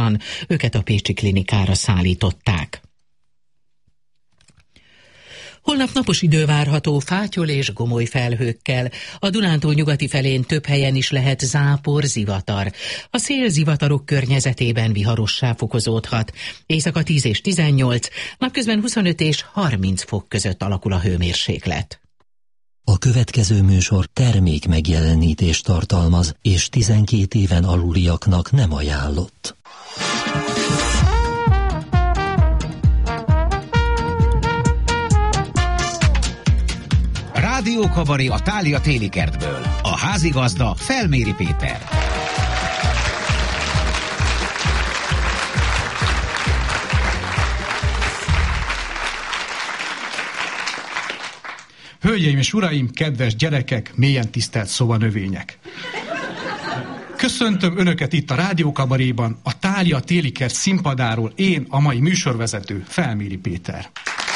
súlyosan, őket a pécsi klinikára szállították. Holnap napos idő várható fátyol és gomoly felhőkkel. A Dunántúl nyugati felén több helyen is lehet zápor, zivatar. A szél zivatarok környezetében viharossá fokozódhat. Éjszaka 10 és 18, napközben 25 és 30 fok között alakul a hőmérséklet. A következő műsor termék megjelenítést tartalmaz, és 12 éven aluliaknak nem ajánlott. Rádiókabaré a Thália téli kertből. A házigazda Felméri Péter. Hölgyeim és uraim, kedves gyerekek, mélyen tisztelt szobanövények! Köszöntöm Önöket itt a Rádiókabaréban, a Thália téli kert színpadáról, én, a mai műsorvezető, Felméri Péter.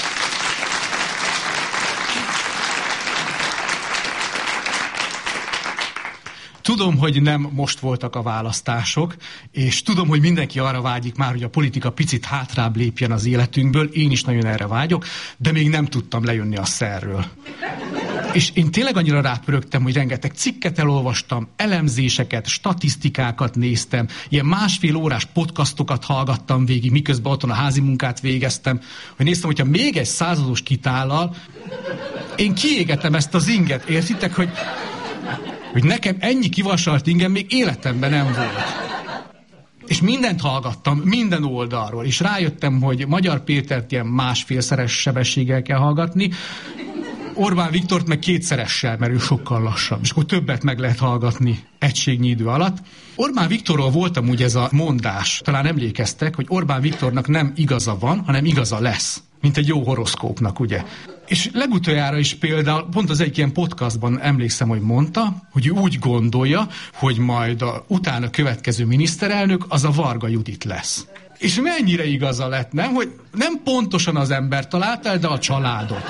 Tudom, hogy nem most voltak a választások, és tudom, hogy mindenki arra vágyik már, hogy a politika picit hátrább lépjen az életünkből, én is nagyon erre vágyok, de még nem tudtam lejönni a szerről. És én tényleg annyira rápörögtem, hogy rengeteg cikket elolvastam, elemzéseket, statisztikákat néztem, ilyen másfél órás podcastokat hallgattam végig, miközben otthon a házi munkát végeztem, hogy néztem, hogyha még egy százados kitállal, én kiégetem ezt az inget, értitek, hogy nekem ennyi kivasalt ingem még életemben nem volt. És mindent hallgattam, minden oldalról, és rájöttem, hogy Magyar Pétert ilyen másfélszeres sebességgel kell hallgatni, Orbán Viktort meg kétszeressel, mert ő sokkal lassabb, és akkor többet meg lehet hallgatni egységnyi idő alatt. Orbán Viktorról volt amúgy ez a mondás, talán emlékeztek, hogy Orbán Viktornak nem igaza van, hanem igaza lesz, mint egy jó horoszkópnak, ugye. És legutoljára is például, pont az egyik ilyen podcastban emlékszem, hogy mondta, hogy ő úgy gondolja, hogy majd utána következő miniszterelnök az a Varga Judit lesz. És mennyire igaza lett, nem? Hogy nem pontosan az ember talált el, de a családot.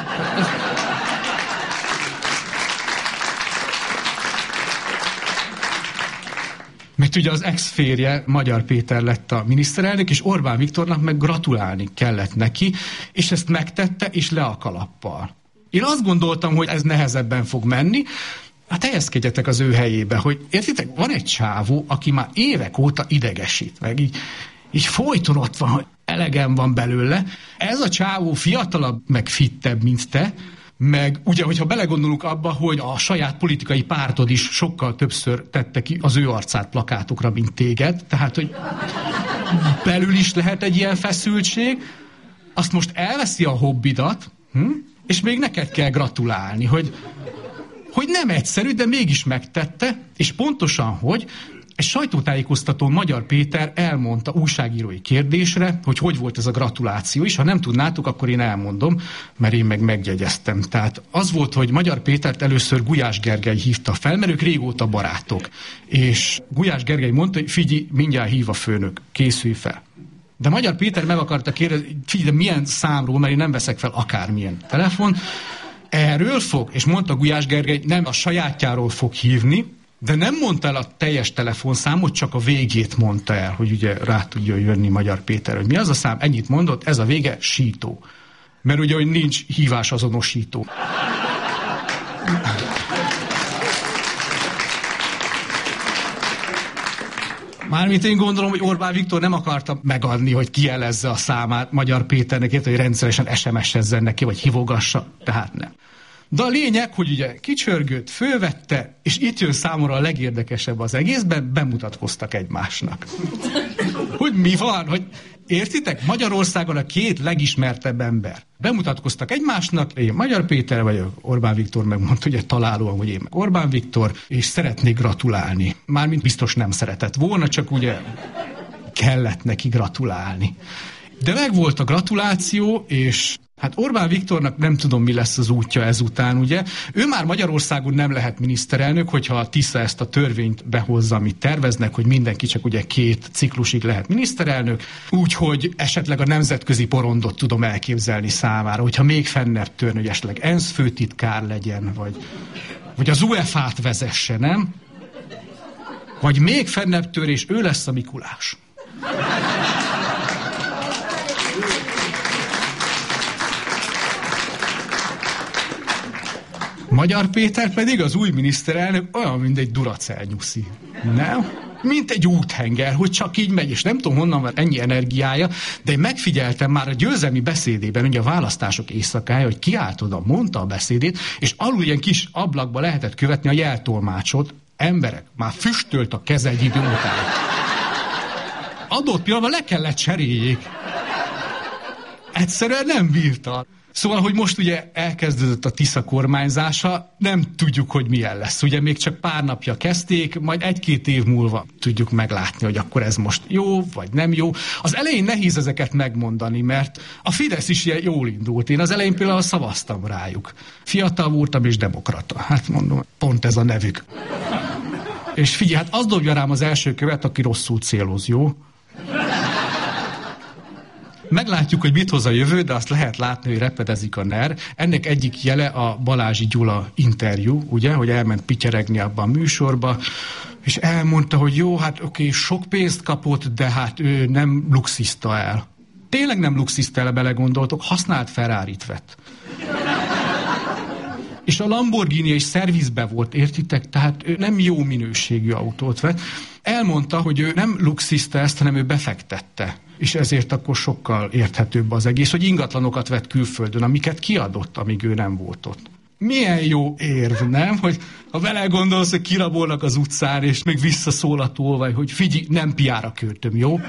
Mert ugye az ex-férje, Magyar Péter lett a miniszterelnök, és Orbán Viktornak meg gratulálni kellett neki, és ezt megtette, és le a kalappal. Én azt gondoltam, hogy ez nehezebben fog menni, hát helyezkedjetek az ő helyébe, hogy értitek, van egy csávó, aki már évek óta idegesít, meg így folyton ott van, hogy elegem van belőle. Ez a csávó fiatalabb, meg fittebb, mint te, meg ugye, hogyha belegondolunk abba, hogy a saját politikai pártod is sokkal többször tette ki az ő arcát plakátokra, mint téged, tehát, hogy belül is lehet egy ilyen feszültség, azt most elveszi a hobbidat, és még neked kell gratulálni, hogy nem egyszerű, de mégis megtette, és pontosan, hogy egy sajtótájékoztatón Magyar Péter elmondta újságírói kérdésre, hogy volt ez a gratuláció is. Ha nem tudnátok, akkor én elmondom, mert én meg megjegyeztem. Tehát az volt, hogy Magyar Pétert először Gulyás Gergely hívta fel, mert ők régóta barátok. És Gulyás Gergely mondta, hogy figyelj, mindjárt hív a főnök, készülj fel. De Magyar Péter meg akarta kérdezni, figyelj, de milyen számról, mert én nem veszek fel akármilyen telefon. Erről fog, és mondta Gulyás Gergely, nem a sajátjáról fog hívni, de nem mondta el a teljes telefonszámot, csak a végét mondta el, hogy ugye rá tudja jönni Magyar Péter, hogy mi az a szám, ennyit mondott, ez a vége, sító. Mert ugye, hogy nincs hívás azonosító. Mármint én gondolom, hogy Orbán Viktor nem akarta megadni, hogy kijelezze a számát Magyar Péternek, hogy rendszeresen SMS-ezzen neki, vagy hívogassa, tehát nem. De a lényeg, hogy ugye kicsörgött, fölvette, és itt jön számomra a legérdekesebb az egészben, bemutatkoztak egymásnak. Hogy mi van? Hogy értitek? Magyarországon a két legismertebb ember. Bemutatkoztak egymásnak, én Magyar Péter vagyok, Orbán Viktor megmondta, ugye találóan, hogy én meg Orbán Viktor, és szeretnék gratulálni. Mármint biztos nem szeretett volna, csak ugye kellett neki gratulálni. De megvolt a gratuláció, és hát Orbán Viktornak nem tudom, mi lesz az útja ezután, ugye. Ő már Magyarországon nem lehet miniszterelnök, hogyha a Tisza ezt a törvényt behozza, amit terveznek, hogy mindenki csak ugye 2 ciklusig lehet miniszterelnök, úgyhogy esetleg a nemzetközi porondot tudom elképzelni számára, hogyha még fennebb törni, hogy esetleg ENSZ főtitkár legyen, vagy az UEFA-t vezesse, nem? Vagy még fennebb tör, és ő lesz a Mikulás. Magyar Péter pedig, az új miniszterelnök, olyan, mint egy Duracell nyuszi. Nem? Mint egy úthenger, hogy csak így megy, és nem tudom honnan van ennyi energiája, de én megfigyeltem már a győzelmi beszédében, ugye a választások éjszakája, hogy kiállt oda, mondta a beszédét, és alul ilyen kis ablakba lehetett követni a jeltolmácsot. Emberek, már füstölt a keze egy idő után. Adott pillanatban le kellett cseréljék. Egyszerűen nem bírta. Szóval, hogy most ugye elkezdődött a Tisza kormányzása, nem tudjuk, hogy milyen lesz. Ugye még csak pár napja kezdték, majd 1-2 év múlva tudjuk meglátni, hogy akkor ez most jó, vagy nem jó. Az elején nehéz ezeket megmondani, mert a Fidesz is ilyen jól indult. Én az elején például szavaztam rájuk. Fiatal voltam és demokrata. Hát mondom, pont ez a nevük. És figyelj, hát az dobja rám az első követ, aki rosszul céloz, jó? Meglátjuk, hogy mit hoz a jövő, de azt lehet látni, hogy repedezik a NER. Ennek egyik jele a Balázsi Gyula interjú, ugye, hogy elment pityeregni abban a műsorba, és elmondta, hogy jó, hát oké, sok pénzt kapott, de hát ő nem luxizta el. Tényleg nem luxizta el, belegondoltok, használt Ferrarit vett. És a Lamborghini is szervizbe volt, értitek? Tehát ő nem jó minőségű autót vett. Elmondta, hogy ő nem luxizta ezt, hanem ő befektette. És ezért akkor sokkal érthetőbb az egész, hogy ingatlanokat vett külföldön, amiket kiadott, amíg ő nem volt ott. Milyen jó érv, nem? Hogy ha belegondolsz, hogy kirabolnak az utcán, és még visszaszól a tolvaj, hogy figyelj, nem piára költöm, jó?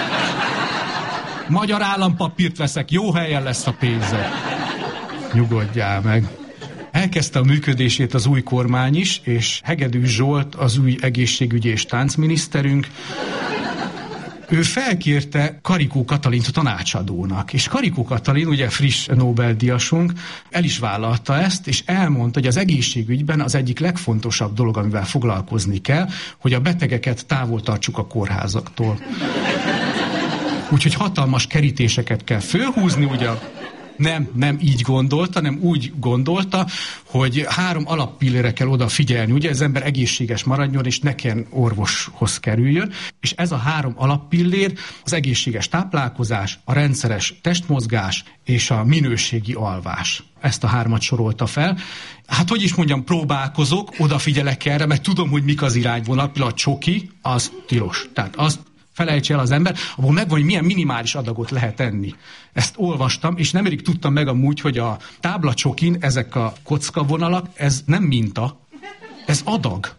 Magyar állampapírt veszek, jó helyen lesz a pénze. Nyugodjál meg. Elkezdte a működését az új kormány is, és Hegedűs Zsolt, az új egészségügyi és táncminiszterünk, ő felkérte Karikó Katalint tanácsadónak, és Karikó Katalin, ugye friss Nobel-díjasunk, el is vállalta ezt, és elmondta, hogy az egészségügyben az egyik legfontosabb dolog, amivel foglalkozni kell, hogy a betegeket távol tartsuk a kórházaktól. Úgyhogy hatalmas kerítéseket kell fölhúzni, ugye nem így gondolta, hanem úgy gondolta, hogy 3 alappillére kell odafigyelni, ugye az ember egészséges maradjon, és ne kelljen orvoshoz kerüljön, és ez a 3 alappillér az egészséges táplálkozás, a rendszeres testmozgás és a minőségi alvás. Ezt a 3-at sorolta fel. Hát, hogy is mondjam, próbálkozok, odafigyelek erre, mert tudom, hogy mik az irányvonal, például a csoki, az tilos. Tehát azt felejtse el az ember, abból megvan, hogy milyen minimális adagot lehet enni. Ezt olvastam, és nemrég tudtam meg amúgy, hogy a táblacsokin ezek a kockavonalak, ez nem minta, ez adag.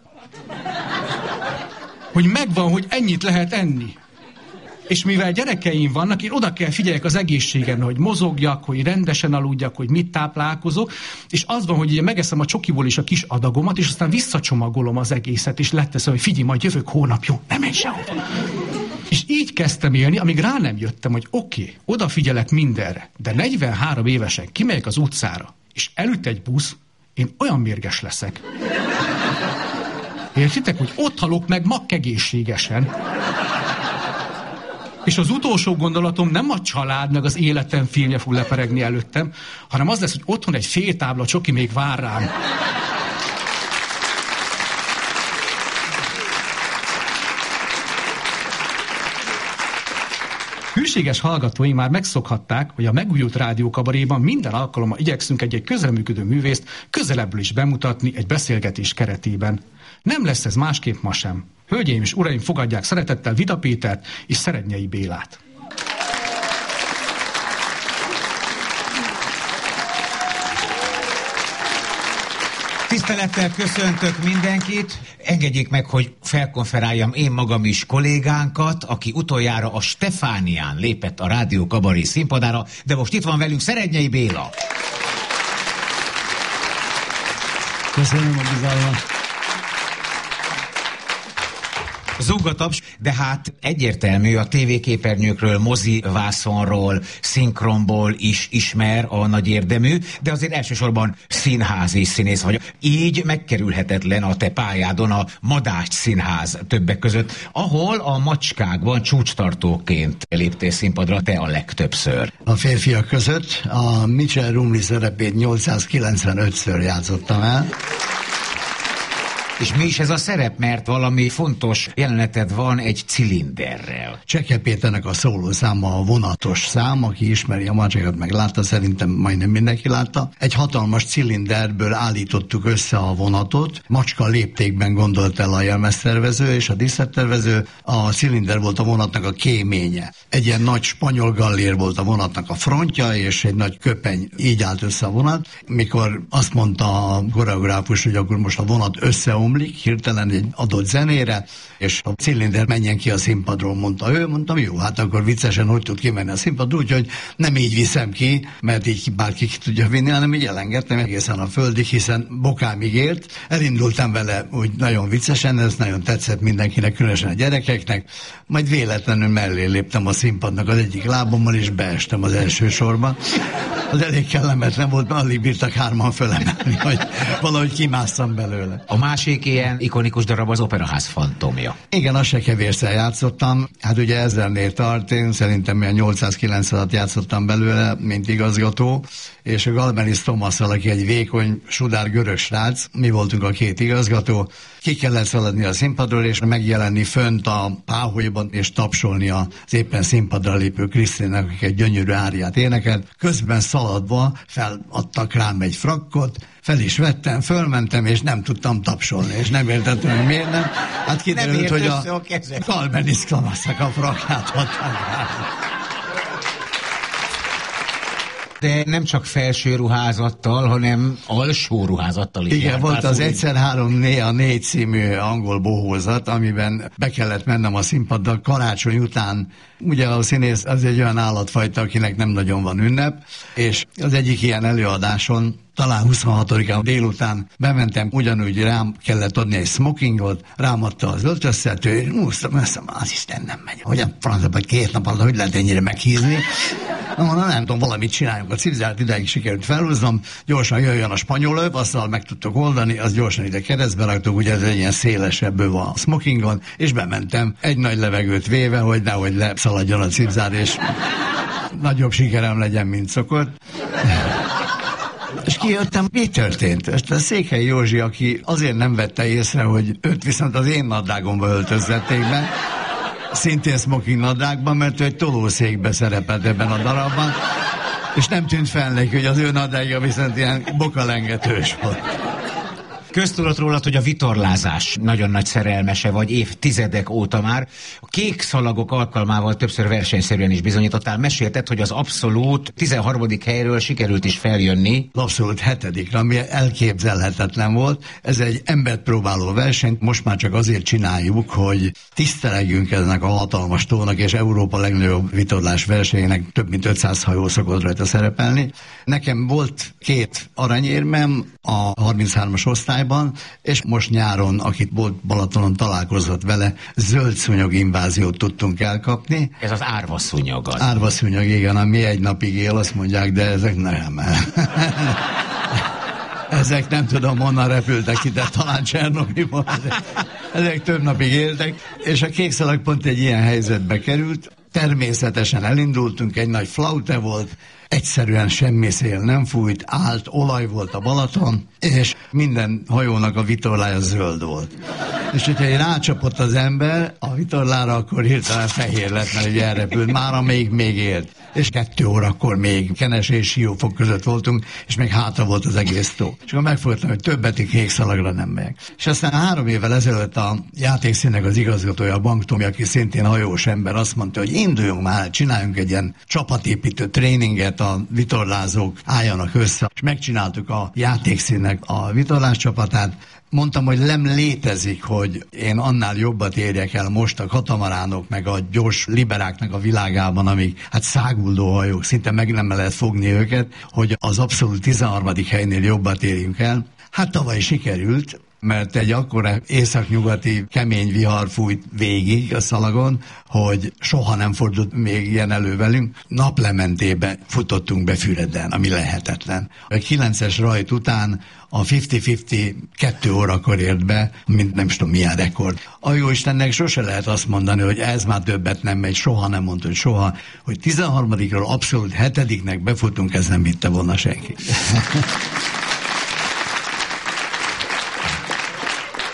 Hogy megvan, hogy ennyit lehet enni. És mivel gyerekeim vannak, én oda kell figyeljek az egészségemre, hogy mozogjak, hogy rendesen aludjak, hogy mit táplálkozok, és az van, hogy ugye megeszem a csokiból is a kis adagomat, és aztán visszacsomagolom az egészet, és leteszem, hogy figyelj, majd jövök hónap, jó, nem menj sehova. És így kezdtem élni, amíg rá nem jöttem, hogy oké, odafigyelek mindenre, de 43 évesen kimegyek az utcára, és elüt egy busz, én olyan mérges leszek. Értitek, hogy ott halok meg makkegészségesen. És az utolsó gondolatom nem a család, meg az életem filmje fog leperegni előttem, hanem az lesz, hogy otthon egy fél tábla csoki még vár rám. Hűséges hallgatói már megszokhatták, hogy a megújult rádiókabaréban minden alkalommal igyekszünk egy közreműködő művészt közelebbről is bemutatni egy beszélgetés keretében. Nem lesz ez másképp ma sem. Hölgyeim és uraim, fogadják szeretettel Vida Pétert és Szerednyei Bélát. Tisztelettel köszöntök mindenkit. Engedjék meg, hogy felkonferáljam én magam is kollégánkat, aki utoljára a Stefánián lépett a Rádió Kabaré színpadára, de most itt van velünk Szerednyei Béla. Köszönöm a bizalmat. Zúgataps, de hát egyértelmű, a tévéképernyőkről, mozivászonról, szinkronból is ismer a nagy érdemű, de azért elsősorban színházi színész vagy. Így megkerülhetetlen a te pályádon a Madách Színház többek között, ahol a Macskákban csúcstartóként léptél színpadra te a legtöbbször. A férfiak között a Mitchell Rumley szerepét 895-ször játszottam el. És mi is ez a szerep, mert valami fontos jeleneted van egy cilinderrel. Cseke Péternek a szóló száma a vonatos szám, aki ismeri a Macsékat, meg látta, szerintem majdnem mindenki látta. Egy hatalmas cilinderből állítottuk össze a vonatot, macska léptékben gondolt el a jelmeztervező és a díszlettervező, a cilinder volt a vonatnak a kéménye. Egy ilyen nagy spanyol gallér volt a vonatnak a frontja, és egy nagy köpeny, így állt össze a vonat. Mikor azt mondta a koreográfus, hogy akkor most a vonat összeomlik hirtelen egy adott zenére, és a cilinder menjen ki a színpadról, mondta ő, mondtam, jó, hát akkor viccesen hogy tud kimenni a színpadról, úgyhogy nem így viszem ki, mert így bárki ki tudja vinni, hanem így elengedtem egészen a földig, hiszen bokámig ért. Elindultam vele úgy nagyon viccesen, ez nagyon tetszett mindenkinek, különösen a gyerekeknek, majd véletlenül mellé léptem a színpadnak az egyik lábommal, és beestem az első sorba. Az elég kellemetlen volt, mert alig bírtak hárman fölemelni, hogy valahogy kimásszam belőle. A másik ilyen ikonikus darab az Operaház fantomja. Igen, azt se kevérszer játszottam. Hát ugye 1000-nél tart, én szerintem milyen 800-900-at játszottam belőle, mint igazgató, és a Galbenis Tomasszal, aki egy vékony, sudár görög srác, mi voltunk a két igazgató, ki kellett szaladni a színpadról, és megjelenni fönt a páholyban, és tapsolni az éppen színpadra lépő Krisztinek, akik egy gyönyörű áriát énekelt. Közben szaladva feladtak rám egy frakkot, fel is vettem, fölmentem, és nem tudtam tapsolni, és nem értettem, hogy miért nem. Hát kiderült, hogy a Galbenis Tomasszak a frakkát adták rá. De nem csak felső ruházattal, hanem alsó ruházattal is. Igen, volt az Egyszer 3-4 című angol bohózat, amiben be kellett mennem a színpaddal karácsony után. Ugye a színész az egy olyan állatfajta, akinek nem nagyon van ünnep, és az egyik ilyen előadáson talán 26-án délután bementem, ugyanúgy rám kellett adni egy smokingot, rám adta az öltöztető, és úsztam össze, az Isten nem megy. Hogyan francba 2 nap alatt, hogy lehet ennyire meghízni? Nem tudom, valamit csináljunk. A cipzárt ideig sikerült felhúznom, gyorsan jöjjön a spanyol öv, azzal meg tudtok oldani, az gyorsan ide keresztbe raktuk, ugye ez egy ilyen szélesebb öv a smokingon, és bementem egy nagy levegőt véve, hogy nehogy leszaladjon a cipzár, és nagyobb sikerem legyen, mint szokott. És kijöttem, mi történt? Ezt a Székely Józsi, aki azért nem vette észre, hogy őt viszont az én nadrágomba öltöztették be, szintén smoking nadrágban, mert ő egy tolószékbe szerepelt ebben a darabban, és nem tűnt fel neki, hogy az ő nadrágja viszont ilyen bokalengetős volt. Köztudott rólad, hogy a vitorlázás nagyon nagy szerelmese vagy évtizedek óta már. A kék szalagok alkalmával többször versenyszerűen is bizonyítottál. Mesélted, hogy az abszolút 13. helyről sikerült is feljönni. Az abszolút 7., ami elképzelhetetlen volt. Ez egy embert próbáló verseny. Most már csak azért csináljuk, hogy tisztelegjünk ennek a hatalmas tónak, és Európa legnagyobb vitorlás versenyének több mint 500 hajó szokott rajta szerepelni. Nekem volt 2 aranyérmem a 33-as osztály, és most nyáron, akit volt Balatonon, találkozott vele, zöld szúnyog inváziót tudtunk elkapni. Ez az árvaszúnyog az. Árvaszúnyog, igen, ami egy napig él, azt mondják, de ezek nem. Ezek nem tudom, honnan repültek ide, talán Csernobyból. Ezek több napig éltek, és a kékszalag pont egy ilyen helyzetbe került. Természetesen elindultunk, egy nagy flaute volt, egyszerűen semmi szél nem fújt, állt, olaj volt a Balaton, és minden hajónak a vitorlája zöld volt. És hogyha rácsapott az ember a vitorlára, akkor hirtelen fehér lett, mert ugye elrepült, mára még élt. És 2 órakor még Kenes és Siófok között voltunk, és még hátra volt az egész tó. És akkor megfogtam, hogy többet kékszalagra nem megyek. És aztán 3 évvel ezelőtt a játékszínnek az igazgatója, a Banktomi, aki szintén hajós ember, azt mondta, hogy induljunk már, csináljunk egy ilyen csapatépítő tréninget, a vitorlázók álljanak össze. És megcsináltuk a játékszínnek a vitorlás csapatát. Mondtam, hogy nem létezik, hogy én annál jobbat érjek el most a katamaránok, meg a gyors liberáknak a világában, amik hát száguldó hajók, szinte meg nem lehet fogni őket, hogy az abszolút 13. helynél jobbat érjünk el. Hát tavaly sikerült, mert egy akkora északnyugati kemény vihar fújt végig a szalagon, hogy soha nem fordult még ilyen elő velünk. Naplementében futottunk be Füreden, ami lehetetlen. A 9-es rajt után a 50-50 2 órakor ért be, mint nem is tudom milyen rekord. A jóistennek sose lehet azt mondani, hogy ez már többet nem megy, soha nem mondta, hogy soha, hogy 13-ról abszolút 7-nek befutunk, ez nem hitte volna senki.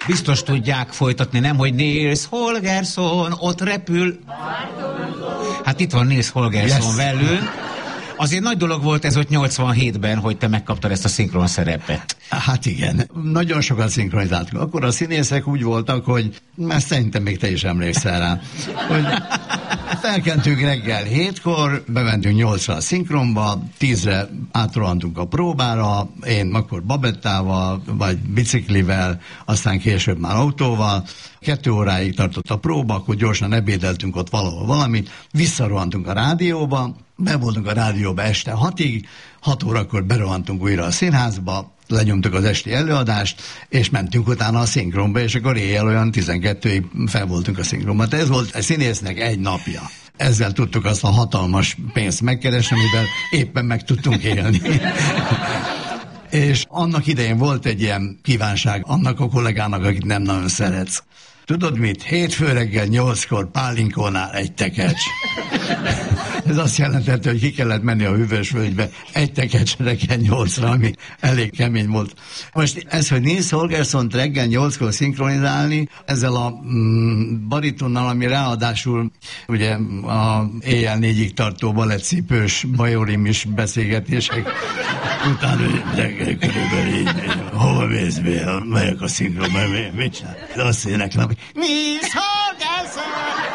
biztos tudják folytatni, nem, hogy Nils Holgersson ott repül. Hát itt van Nils Holgersson velünk. Azért nagy dolog volt ez ott 87-ben, hogy te megkaptad ezt a szinkron szerepet. Hát igen, nagyon sokat szinkronizáltunk. Akkor a színészek úgy voltak, hogy ezt szerintem még te is emlékszel rá, hogy felkeltünk reggel 7-kor, bementünk 8-ra a szinkronba, 10-re átrohantunk a próbára, én akkor babettával, vagy biciklivel, aztán később már autóval. 2 óráig tartott a próba, akkor gyorsan ebédeltünk ott valahol valamit, visszarohantunk a rádióba, be voltunk a rádióba este 6-ig, 6 órakor berohantunk újra a színházba, lenyomtuk az esti előadást, és mentünk utána a szinkronba, és akkor éjjel olyan 12-ig fel voltunk a szinkronba. Ez volt a színésznek egy napja. Ezzel tudtuk azt a hatalmas pénzt megkeresni, amivel éppen meg tudtunk élni. És annak idején volt egy ilyen kívánság annak a kollégának, akit nem nagyon szeretsz. Tudod mit? Hétfő reggel 8-kor Pálinkónál egy tekercs. Ez azt jelentette, hogy ki kellett menni a Hűvösvölgybe egy tekercs reggel 8-ra, ami elég kemény volt. Most ez, hogy Nils Holgerssont reggel 8-kor szinkronizálni, ezzel a baritonnal, ami ráadásul ugye a éjjel 4-ig tartó balettcipős bajorim beszélgetések után, hogy reggel körülbelül így, hova mész, melyek a szinkronba, mit csinál? Azt éneklem, hogy Nils Holgersson!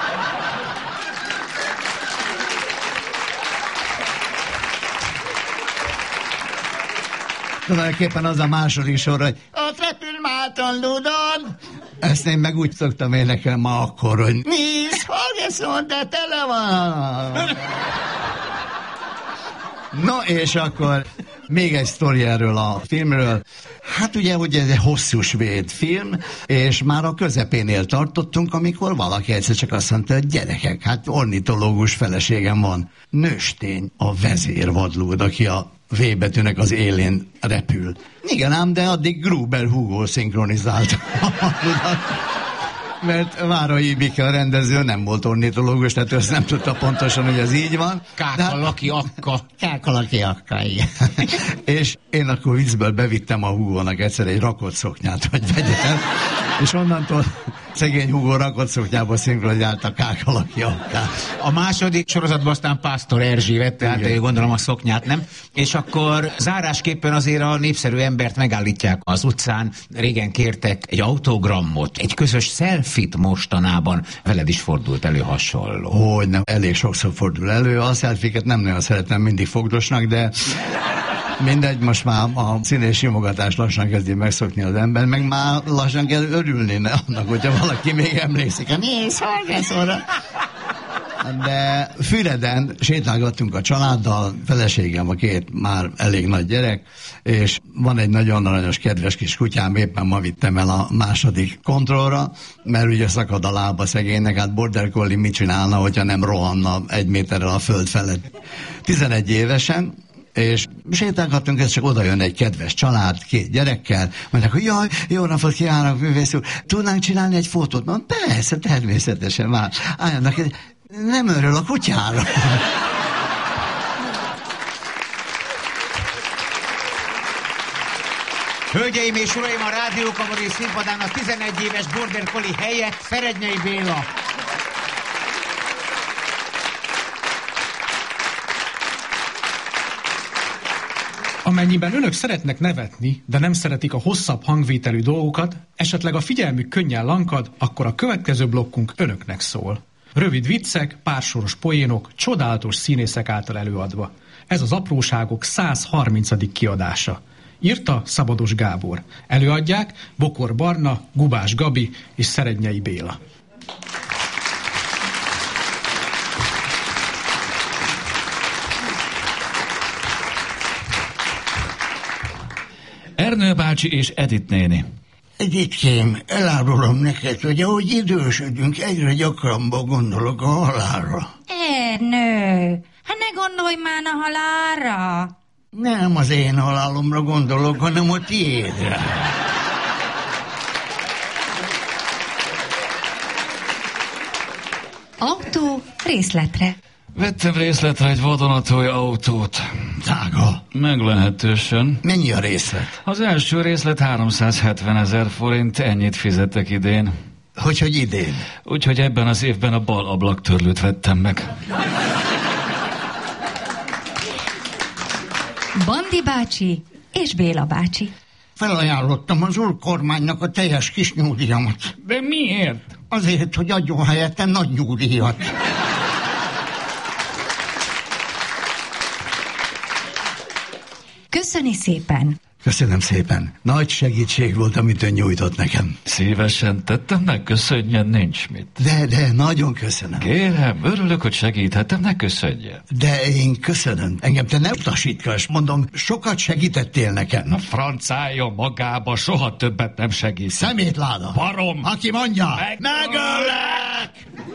Tulajdonképpen az a második sor, hogy ott repül Márton Ludon. Ezt én meg úgy szoktam énekelni ma akkor, hogy Nils Holgersson, de tele van. No, és akkor még egy sztori erről a filmről. Hát ugye, hogy ez egy hosszú svéd film, és már a közepénél tartottunk, amikor valaki egyszer csak azt mondta, hogy gyerekek, hát ornitológus feleségem van. Nőstény a vezérvadlód, aki a V betűnek az élén repül. Igen ám, de addig Gruber Hugo szinkronizált. Mert Várai Ibike a rendező nem volt ornitológus, tehát ő azt nem tudta pontosan, hogy ez így van. Kákalaki akka. Kákalaki akka, igen. És én akkor viccből bevittem a Hugónak egyszer egy rakott szoknyát, hogy vegye el. És onnantól szegény Hugo rakott szoknyába szinkronizált a Kákalaki akkát. A második sorozatban aztán Pásztor Erzsi vette át, gondolom a szoknyát, nem? És akkor zárásképpen azért a népszerű embert megállítják az utcán. Régen kértek egy autogramot, egy közös selfit mostanában. Veled is fordult elő hasonló. Hogy nem, elég sokszor fordul elő. A selfiket nem nagyon szeretem mindig fogdosnak, de mindegy, most már a színés simogatást lassan kezdi megszokni az ember, meg már lassan kell örülni annak, hogyha valaki még emlékszik. Nézd, Holgerssonra! De Füreden sétálgattunk a családdal, feleségem a 2 már elég nagy gyerek, és van egy nagyon aranyos, kedves kis kutyám, éppen ma vittem el a második kontrollra, mert ugye szakad a lába szegénynek, hát border collie mit csinálna, hogyha nem rohanna 1 méterrel a föld felett. 11 évesen, és sétálgattunk, ez csak oda jön egy kedves család, 2 gyerekkel, mondják, hogy jaj, jó napot kívánok, művész úr, tudnánk csinálni egy fotót? Mondom, persze, természetesen már. Álljanak, nem örül a kutyára. Hölgyeim és uraim, a Rádió Kabaré színpadán a 11 éves border collie helyett Ferednyei Béla. Amennyiben önök szeretnek nevetni, de nem szeretik a hosszabb hangvételű dolgokat, esetleg a figyelmük könnyen lankad, akkor a következő blokkunk önöknek szól. Rövid viccek, pársoros poénok, csodálatos színészek által előadva. Ez az Apróságok 130. kiadása. Írta Szabados Gábor. Előadják Bokor Barna, Gubás Gabi és Szerednyei Béla. Ernő bácsi és Edith néni. Edithkém, elárulom neked, hogy ahogy idősödünk, egyre gyakrabban gondolok a halálra. Ernő, hát ne gondolj már a halálra. Nem az én halálomra gondolok, hanem a tiédre. Autó részletre. Vettem részletre egy vadonatúj autót. Drága. Meglehetősen. Mennyi a részlet? Az első részlet 370 000 forint, ennyit fizettek idén. Hogy idén? Úgyhogy ebben az évben a bal ablaktörlőt vettem meg. Bandi bácsi és Béla bácsi. Felajánlottam az úr kormánynak a teljes kis nyugdíjamat. De miért? Azért, hogy adjon helyette nagy nyugdíjat. Köszöni szépen. Köszönöm szépen. Nagy segítség volt, amit ön nyújtott nekem. Szívesen tettem, ne köszönjen, nincs mit. De, nagyon köszönöm. Kérem, örülök, hogy segíthettem, ne köszönjen. De én köszönöm. Engem te ne utasítgass, mondom, sokat segítettél nekem. A francálja magába, soha többet nem segít. Szemétláda. Barom. Aki mondja, megöllek!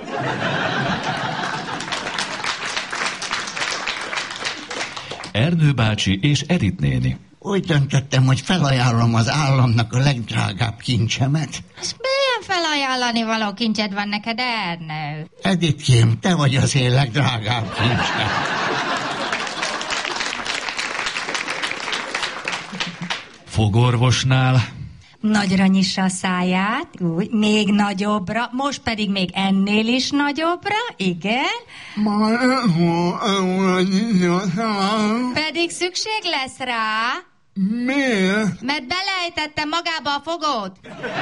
Ernő bácsi és Edith néni. Úgy döntöttem, hogy felajánlom az államnak a legdrágább kincsemet. Ez milyen felajánlani való kincsed van neked, Ernő? Edithkém, te vagy az én legdrágább kincsem. Fogorvosnál. Nagyra nyissa a száját, úgy, még nagyobbra, most pedig még ennél is nagyobbra, igen. Pedig szükség lesz rá. Miért? Mert belejtettem magába a fogót.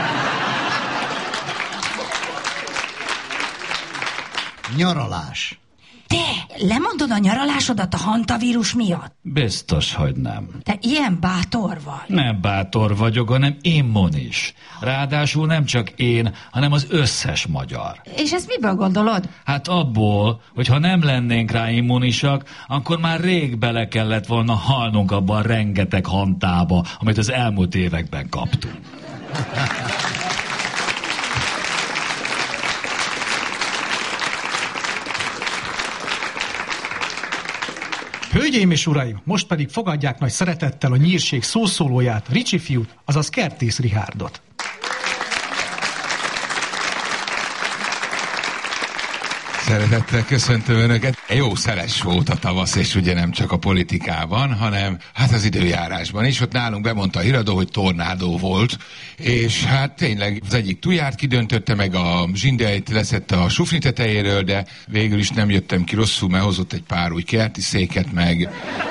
Nyaralás. Te, lemondod a nyaralásodat a hantavírus miatt? Biztos, hogy nem. Te ilyen bátor vagy. Nem bátor vagyok, hanem immunis. Ráadásul nem csak én, hanem az összes magyar. És ezt miből gondolod? Hát abból, hogy ha nem lennénk rá immunisak, akkor már rég bele kellett volna halnunk abban a rengeteg hantába, amit az elmúlt években kaptunk. Hölgyeim és uraim, most pedig fogadják nagy szeretettel a nyírség szószólóját, Ricsi fiút, azaz Kertész Rihárdot. Szeretettel köszöntöm Önöket. Jó szeles volt a tavasz, és ugye nem csak a politikában, hanem hát az időjárásban is. Ott nálunk bemondta a híradó, hogy tornádó volt, és hát tényleg az egyik tujárt kidöntötte, meg a zsindeit leszette a sufni tetejéről, de végül is nem jöttem ki rosszul, mert hozott egy pár új kerti széket, meg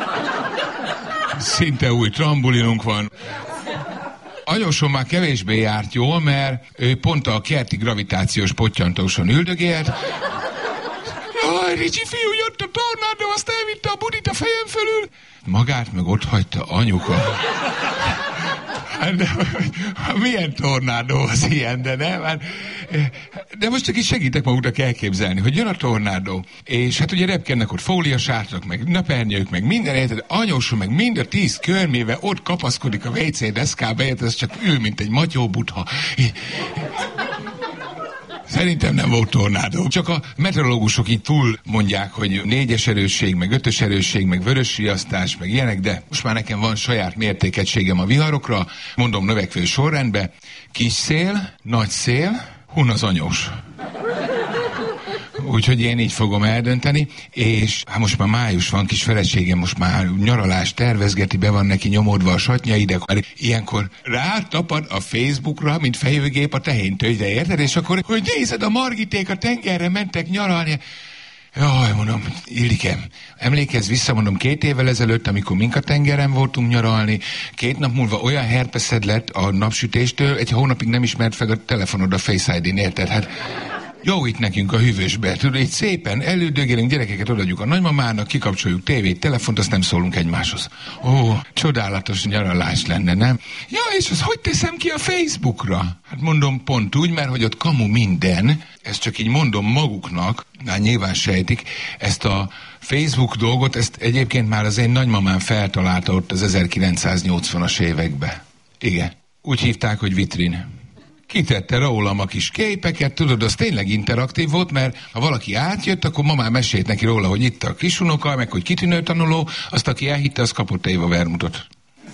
szinte új trambulinunk van. Anyósom már kevésbé járt jól, mert ő pont a kerti gravitációs pottyantóson üldögélt. Jaj, Ricsi fiú, jött a tornádó, azt elvitte a budit a fejem fölül. Magát meg ott hagyta anyuka. De, milyen tornádó az ilyen, de nem? De most csak is segítek maguknak elképzelni, hogy jön a tornádó, és hát ugye repkednek ott fóliasátrak, meg napernyők, meg minden, érted? Anyósom meg mind a 10 körmével ott kapaszkodik a WC deszkába, érted? Ez csak ül, mint egy matyóbutha. Szerintem nem volt tornádó. Csak a meteorológusok így túl mondják, hogy 4-es erősség, meg 5-ös erősség, meg vörös riasztás, meg ilyenek, de most már nekem van saját mértékegységem a viharokra, mondom növekvő sorrendbe, kis szél, nagy szél, hun az anyós. Úgyhogy én így fogom eldönteni, és hát most már május van, kis feleségem most már nyaralást tervezgeti, be van neki nyomódva a satnyai, de ilyenkor rátapad a Facebookra, mint fejőgép a tehéntőgyre, érted? És akkor, hogy nézed, a Margiték a tengerre mentek nyaralni. Jaj, mondom, Illikem, emlékezz vissza, mondom, 2 évvel ezelőtt, amikor mink a tengeren voltunk nyaralni, 2 nap múlva olyan herpeszed lett a napsütéstől, egy hónapig nem ismert fel a telefonod a Face ID-n, érted? Hát jó itt nekünk a hűvösbe, tudod, így szépen elődögélünk, gyerekeket odaadjuk a nagymamának, kikapcsoljuk tévét, telefont, azt nem szólunk egymáshoz. Ó, csodálatos nyaralás lenne, nem? Ja, és az hogy teszem ki a Facebookra? Hát mondom, pont úgy, mert hogy ott kamu minden, ezt csak így mondom maguknak, már nyilván sejtik, ezt a Facebook dolgot, ezt egyébként már az én nagymamám feltalálta ott az 1980-as évekbe. Igen, úgy hívták, hogy vitrin. Kitette rólam a kis képeket, tudod, az tényleg interaktív volt, mert ha valaki átjött, akkor ma már mesélt neki róla, hogy itt a kisunoka, meg hogy kitűnő tanuló, azt aki elhitte, az kapott Éva vermutot.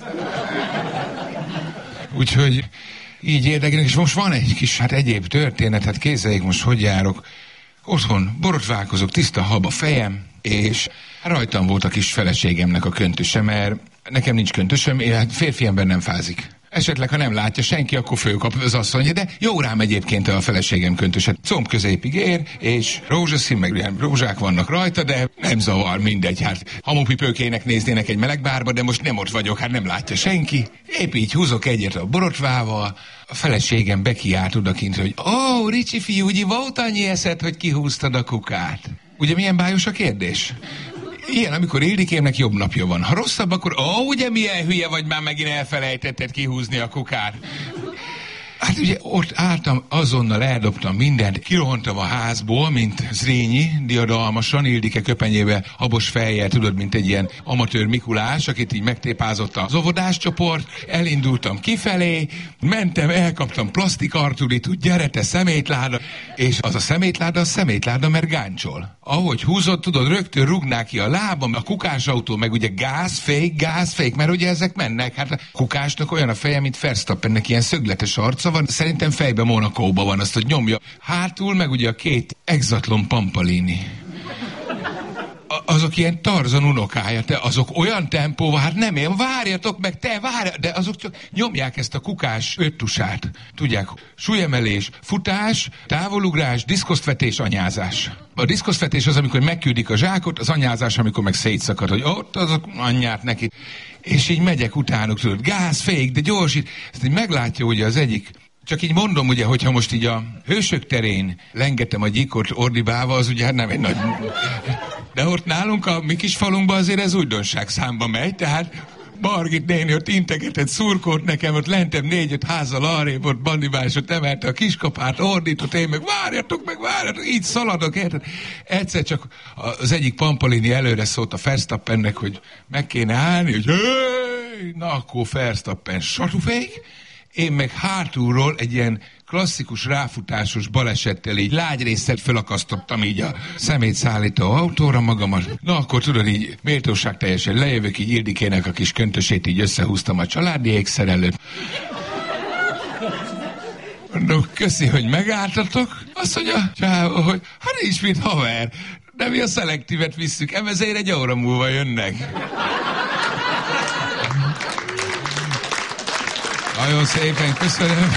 Úgyhogy így érdekes, és most van egy kis, hát egyéb történet, hát képzeljék most, hogy járok. otthon borotválkozok, tiszta hab a fejem, és rajtam volt a kis feleségemnek a köntöse, mert nekem nincs köntösöm, férfi ember nem fázik. Esetleg, ha nem látja senki, akkor fölkap az asszony, de jó rám egyébként a feleségem köntöse. Comb középig ér, és rózsaszín, meg ilyen rózsák vannak rajta, de nem zavar, mindegy. Hát hamupipőkének néznének egy meleg bárba, de most nem ott vagyok, hát nem látja senki. Épp így húzok egyet a borotvával, a feleségem bekiált odakint, hogy Ricsi fiú, ugye volt annyi eszed, hogy kihúztad a kukát? Ugye milyen bájos a kérdés? Ilyen, amikor Ildikémnek jobb napja van. Ha rosszabb, akkor ugye milyen hülye vagy, már megint elfelejtetted kihúzni a kukát. Hát ugye ott álltam, azonnal eldobtam mindent, kirohantam a házból, mint Zrínyi, diadalmasan, Ildike köpenyével, habos fejjel, tudod, mint egy ilyen amatőr Mikulás, akit így megtépázott az óvodáscsoport, elindultam kifelé, mentem, elkaptam plastik Arturit, gyere te szemétláda, és az a szemétláda, mert gáncsol. Ahogy húzott, tudod, rögtön rúgná ki a lábam, a kukásautó, meg ugye gázfék, mert ugye ezek mennek. Hát a kukásnak olyan a feje, mint Verstappennek, ilyen szögletes arca van, szerintem fejben Monacóban van, azt, hogy nyomja. Hátul meg ugye a két Exatlon Pampalini. Azok ilyen Tarzan unokája, azok olyan tempóval, hát nem én, várjatok meg, de azok csak nyomják ezt a kukás öttusát. Tudják, súlyemelés, futás, távolugrás, diszkosztvetés, anyázás. A diszkosztvetés az, amikor megküldik a zsákot, az anyázás, amikor meg szétszakad, hogy ott azok anyját neki. És így megyek utánuk, tudod, gázfék, de gyorsít. Ezt így meglátja ugye az egyik. Csak így mondom, ugye, hogyha most így a Hősök terén lengetem a gyíkot ordibálva, az ugye hát nem egy nagy... De ott nálunk a mi kis falunkban azért ez újdonság számba megy, tehát Margit néni ott integetett, szurkolt nekem, ott lentem 4-5 házzal arrébb, ott bandibás, ott emelte a kiskapát, ordított, én meg várjatok, így szaladok, érted? Egyszer csak az egyik Pampalini előre szólt a Verstappennek, hogy meg kéne állni, hogy na akkor Verstappen satufék, én meg hátulról egy ilyen klasszikus ráfutásos balesettel így lágyrészsel fölakasztottam így a szemétszállító autóra magamat. Na akkor tudod, így méltóság teljesen lejövök, így Ildikének a kis köntösét így összehúztam a családi ékszer előtt. Mondom, köszi, hogy megálltatok. Azt mondja, csávó, hogy hát nincs mit haver, de mi a szelektívet visszük, ezért egy óra múlva jönnek. Nagyon szépen köszönöm.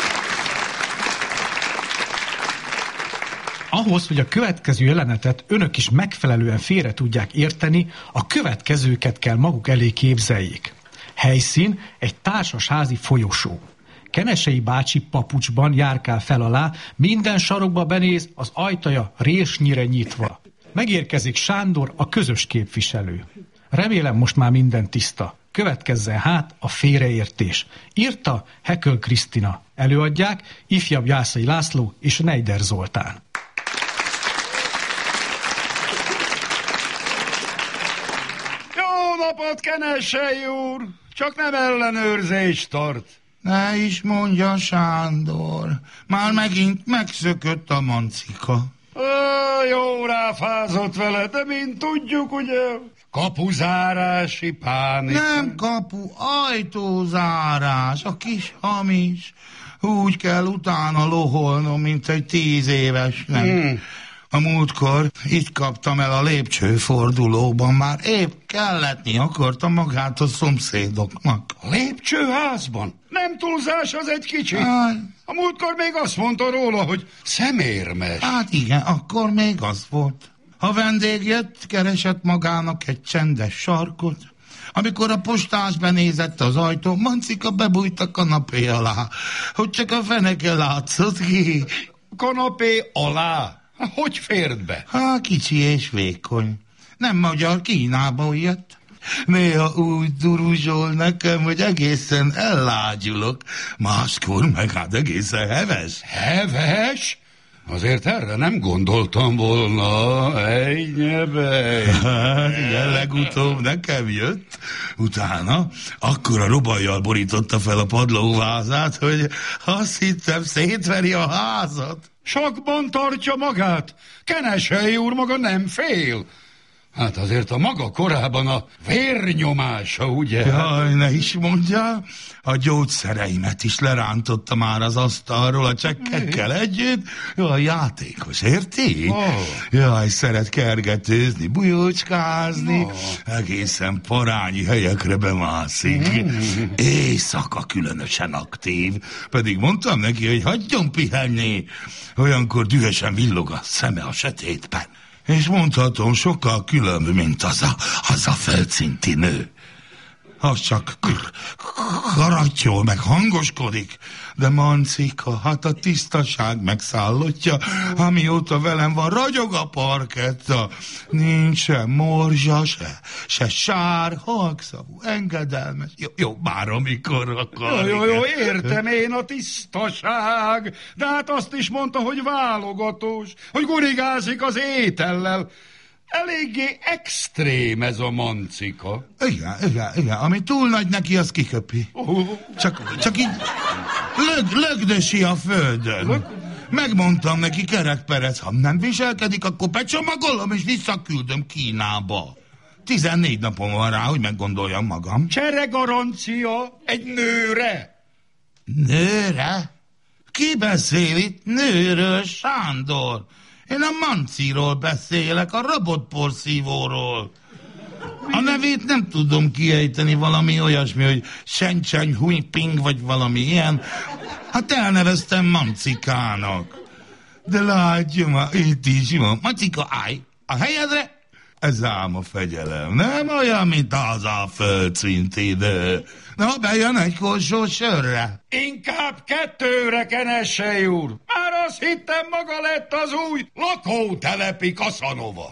Ahhoz, hogy a következő jelenetet önök is megfelelően félre tudják érteni, a következőket kell maguk elé képzeljék. Helyszín egy társasházi folyosó. Kenesei bácsi papucsban járkál fel alá, minden sarokba benéz, az ajtaja résnyire nyitva. Megérkezik Sándor, a közös képviselő. Remélem most már minden tiszta. Következzen hát a félreértés. Írta Heköl Krisztina. Előadják ifjabb Jászai László és Neider Zoltán. Jó napot, Kenesei úr! Csak nem ellenőrzést tart. Ne is mondja, Sándor. Már megint megszökött a mancika. Jó ráfázott vele, de mint tudjuk, ugye... Kapuzárási pánik. Nem kapu, ajtózárás, a kis hamis. Úgy kell utána loholnom, mint egy 10 évesnek. A múltkor itt kaptam el a lépcsőfordulóban, már épp kelletni akarta magát a szomszédoknak. A lépcsőházban? Nem túlzás az egy kicsit? A múltkor még azt mondta róla, hogy szemérmes. Hát igen, akkor még az volt. Ha vendég jött, keresett magának egy csendes sarkot. Amikor a postás benézett az ajtó, mancika bebújt a kanapé alá, hogy csak a feneke látszott ki. Kanapé alá? Hogy fért be? Kicsi és vékony. Nem magyar, Kínából jött. Néha úgy duruzsol nekem, hogy egészen ellágyulok. Máskor meg hát egészen heves. Heves? Azért erre nem gondoltam volna, ejnyebej. Hát igen, legutóbb nekem jött. Utána akkora robajjal borította fel a padlóvázát, hogy azt hittem szétveri a házat. Sakban tartja magát. Kenesei úr maga nem fél. Hát azért a maga korában a vérnyomása, ugye? Jaj, ne is mondja, a gyógyszereimet is lerántotta már az asztalról a csekkekkel együtt. Jaj, játékos, érti? Oh. Jaj, szeret kergetőzni, bujócskázni, egészen parányi helyekre bemászik. Éjszaka különösen aktív, pedig mondtam neki, hogy hagyjon pihenni. Olyankor dühösen villog a szeme a sötétben. És mondhatom, sokkal különb, mint az a földszinti nő. Az csak karattyol, meg hangoskodik, de Mancika, hát a tisztaság megszállottja, amióta velem van, ragyog a parketta, nincs se morzsa, se sár, halkszavú, engedelmes, jó, bár amikor akar. Jó, értem én a tisztaság, de hát azt is mondta, hogy válogatós, hogy gurigázik az étellel. Eléggé extrém ez a Mancika. Igen, ami túl nagy neki, az kiköpi. Csak így lögdösi a földön. Megmondtam neki, kerekperec, ha nem viselkedik, akkor becsomagolom és visszaküldöm Kínába. 14 napom van rá, hogy meggondoljam magam. Cseregarancia egy nőre. Nőre? Ki beszél itt nőről, Sándor? Én a Manciról beszélek, a robotporszívóról. A nevét nem tudom kiejteni, valami olyasmi, hogy Shen Chen Hui Ping, vagy valami ilyen. Hát elneveztem Mancikának. De látja, itt is van. Mancika, állj a helyedre. Ez ám a fegyelem. Nem olyan, mint az a földszinti idő. Na, bejön egy korsó sörre. Inkább 2-re, Kenessely úr. Már azt hittem, maga lett az új lakótelepi Casanova.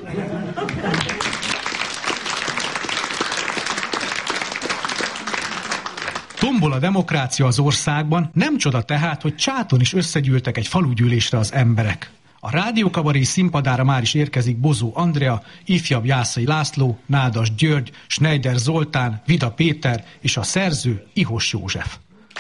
Tombol a demokrácia az országban, nem csoda tehát, hogy Csáton is összegyűltek egy falugyűlésre az emberek. A rádiókabaré színpadára már is érkezik Bozó Andrea, ifjabb Jászai László, Nádas György, Schneider Zoltán, Vida Péter és a szerző Ihos József.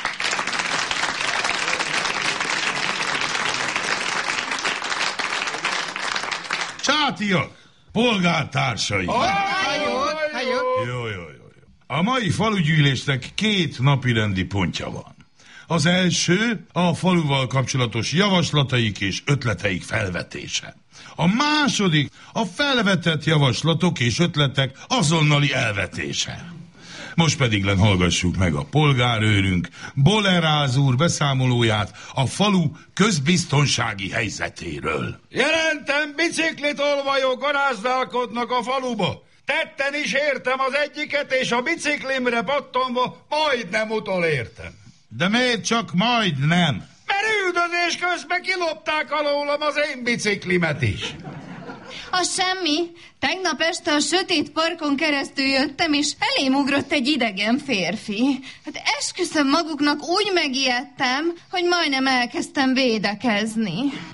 Csátiak, polgártársai! Jó. A mai falugyűlésnek 2 napirendi pontja van. Az első a faluval kapcsolatos javaslataik és ötleteik felvetése. A második a felvetett javaslatok és ötletek azonnali elvetése. Most pedig hallgassuk meg a polgárőrünk Boleráz úr beszámolóját a falu közbiztonsági helyzetéről. Jelentem, biciklitolvajok garázdálkodnak a faluba. Tetten is értem az egyiket, és a biciklimre pattanva majdnem utolértem. De miért csak majdnem? Mert üldözés közben kilopták alólam az én biciklimet is. Az semmi. Tegnap este a sötét parkon keresztül jöttem, és elém ugrott egy idegen férfi. Hát esküszöm, maguknak úgy megijedtem, hogy majdnem elkezdtem védekezni.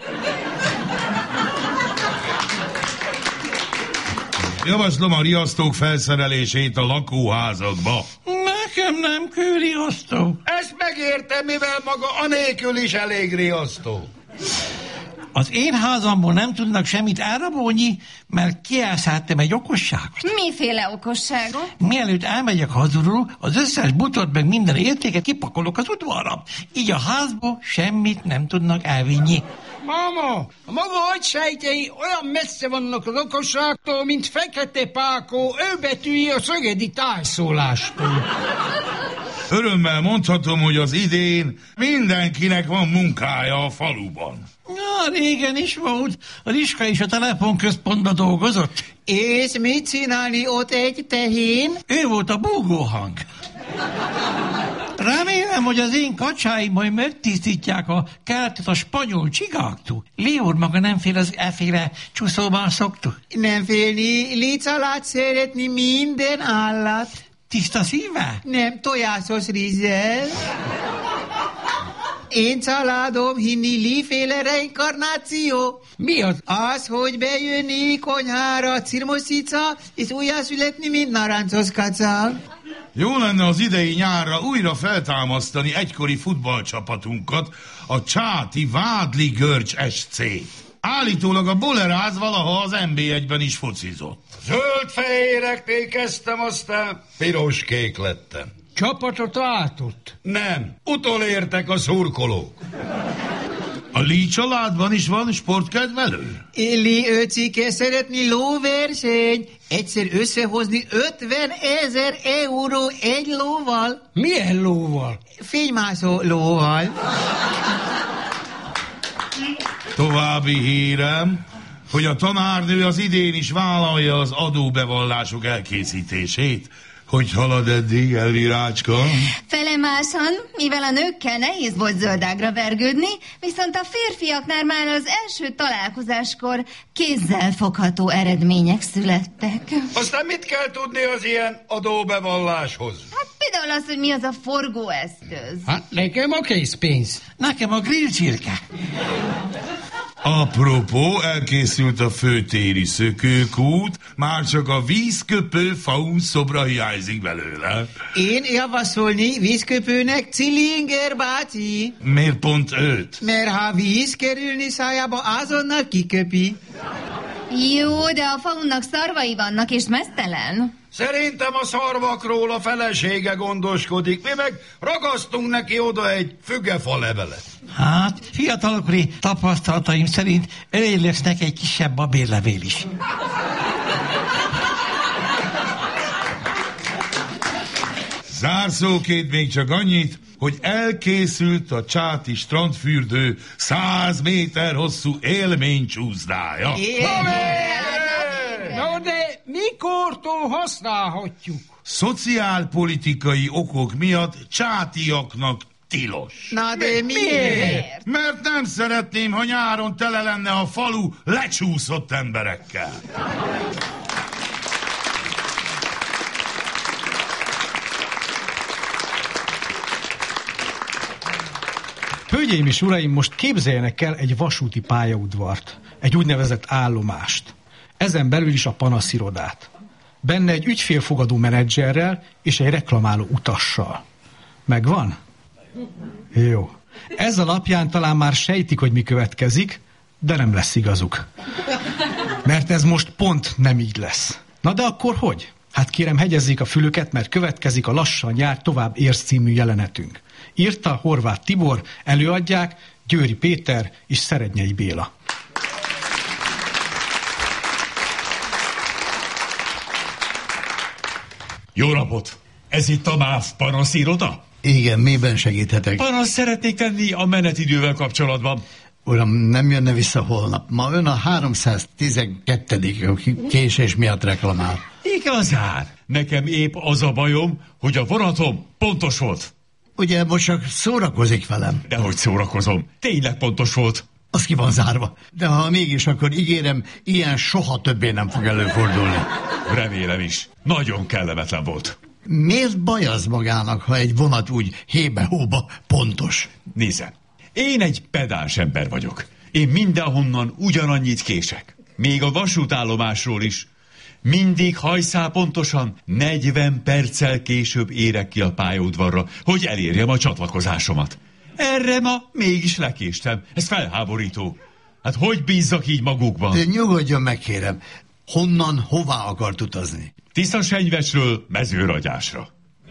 Javaslom a riasztók felszerelését a lakóházakba. Nekem nem kell riasztó. Ezt megértem, mivel maga anélkül is elég riasztó. Az én házamból nem tudnak semmit elrabolni, mert kielszáltam egy okosságot. Miféle okosságot? Mielőtt elmegyek hazudról, az összes butort meg minden értéket kipakolok az udvarra. Így a házból semmit nem tudnak elvinni. Mama, a maga agysejtjei olyan messze vannak az okosságtól, mint Fekete Pákó őbetűi a szögedi tájszólástól. Örömmel mondhatom, hogy az idén mindenkinek van munkája a faluban. Na, régen is volt. A Liska is a telefonközpontban dolgozott. És mit csinálni ott egy tehén? Ő volt a búgóhang. Remélem, hogy az én kacsáim majd megtisztítják a kertet a spanyol csigáktól. Léor maga nem fél az efféle csúszóban szoktuk. Nem félni, licalát szeretni minden állat. Tiszta szívvel? Nem tojásos rizzel. Én családom hinni liféle reinkarnáció. Mi az? Az, hogy bejönni konyhára cirmoszica, és újjászületni, mint narancos kaca. Jó lenne az idei nyárra újra feltámasztani egykori futballcsapatunkat, a Csáti Vádli Görcs SC. Állítólag a Boleráz valaha az NB1-ben is focizott. Zöld-fehéreknél kezdtem, aztán piros-kék lettem. Csapatot váltott? Nem, utolértek a szurkolók. A Lee családban is van sportkedvelő? Illi öcike szeretni lóverseny. Egyszer összehozni 50 000 euró egy lóval. Milyen lóval? Fénymászó lóval. További hírem, hogy a tanárnő az idén is vállalja az adóbevallások elkészítését. Hogy halad eddig, Elvirácska? Felemásan, mivel a nőkkel nehéz volt zöldágra vergődni, viszont a férfiaknál már az első találkozáskor kézzel fogható eredmények születtek. Aztán mit kell tudni az ilyen adóbevalláshoz? Hát például az, hogy mi az a forgóeszköz. Hát nekem a készpénz. Nekem a grillcsirke. Apropó, elkészült a főtéri szökőkút, már csak a vízköpő faun szobra hiányzik belőle. Én javasolni vízköpőnek Cilinger bácsi. Miért pont őt? Mert ha víz kerülni szájába, azonnal kiköpi. Jó, de a faunnak szarvai vannak, és meztelen. Szerintem a szarvakról a felesége gondoskodik, mi meg ragasztunk neki oda egy fügefa levelet. Hát, fiatalokri tapasztalataim szerint elég lesz neki egy kisebb babérlevél is. Zárszóként még csak annyit, hogy elkészült a csáti strandfürdő 100 méter hosszú élménycsúszdája. No, de mikortól használhatjuk? Szociálpolitikai okok miatt csátiaknak tilos. Na de miért? Mert nem szeretném, ha nyáron tele lenne a falu lecsúszott emberekkel. Hölgyeim és uraim, most képzeljenek el egy vasúti pályaudvart, egy úgynevezett állomást. Ezen belül is a panaszirodát. Benne egy ügyfélfogadó menedzserrel és egy reklamáló utassal. Megvan? Jó. Ez alapján talán már sejtik, hogy mi következik, de nem lesz igazuk. Mert ez most pont nem így lesz. Na de akkor hogy? Hát kérem, hegyezzék a fülüket, mert következik a Lassan jár, tovább érsz című jelenetünk. Írta Horváth Tibor, előadják Győri Péter és Szerednyei Béla. Jó napot! Ez itt a MÁV panasziroda? Igen, miben segíthetek? Panasz szeretnék tenni a menetidővel kapcsolatban. Uram, nem jönne vissza holnap. Ma ön a 312. késés miatt reklamál. Igazán? Nekem épp az a bajom, hogy a vonatom pontos volt. Ugye most csak szórakozik velem. Dehogy szórakozom. Tényleg pontos volt. Az ki van zárva. De ha mégis, akkor ígérem, ilyen soha többé nem fog előfordulni. Remélem is. Nagyon kellemetlen volt. Miért baj az magának, ha egy vonat úgy hébe-hóba pontos? Nézze, én egy pedáns ember vagyok. Én mindenhonnan ugyanannyit kések. Még a vasútállomásról is. Mindig hajszál pontosan 40 perccel később érek ki a pályaudvarra, hogy elérjem a csatlakozásomat. Erre ma mégis lekéstem. Ez felháborító. Hát hogy bízzak így magukban? Nyugodjon meg, kérem. Honnan, hová akart utazni? Tiszasenyvesről Mezőragyásra.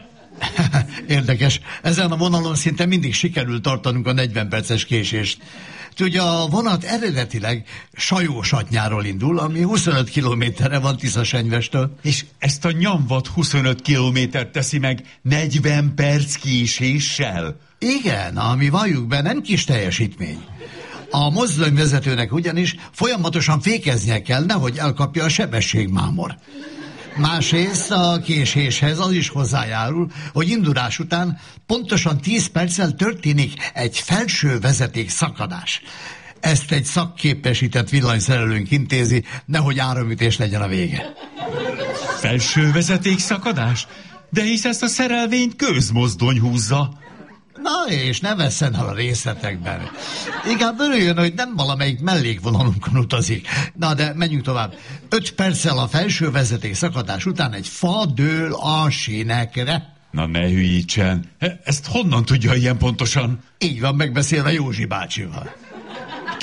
Érdekes. Ezen a vonalon szinte mindig sikerül tartanunk a 40 perces késést. Tudja, a vonat eredetileg Sajósatnyáról indul, ami 25 kilométerre van Tiszasenyvestől. És ezt a nyomvat 25 kilométert teszi meg 40 perc késéssel? Igen, ami valljuk be, nem kis teljesítmény. A mozdonyvezetőnek ugyanis folyamatosan fékeznie kell, nehogy elkapja a sebességmámor. Másrészt a késéshez az is hozzájárul, hogy indulás után pontosan 10 perccel történik egy felső vezeték szakadás. Ezt egy szakképesített villanyszerelőnk intézi, nehogy áramütés legyen a vége. Felső vezeték szakadás? De hisz ezt a szerelvényt közmozdony húzza. Na és ne vesszen el a részletekben. Inkább örüljön, hogy nem valamelyik mellékvonalunkon utazik. Na de menjünk tovább. 5 perccel a felső vezeték szakadás után egy fa dől a sínekre. Na ne hülyítsen. Ezt honnan tudja ilyen pontosan? Így van megbeszélve Józsi bácsival.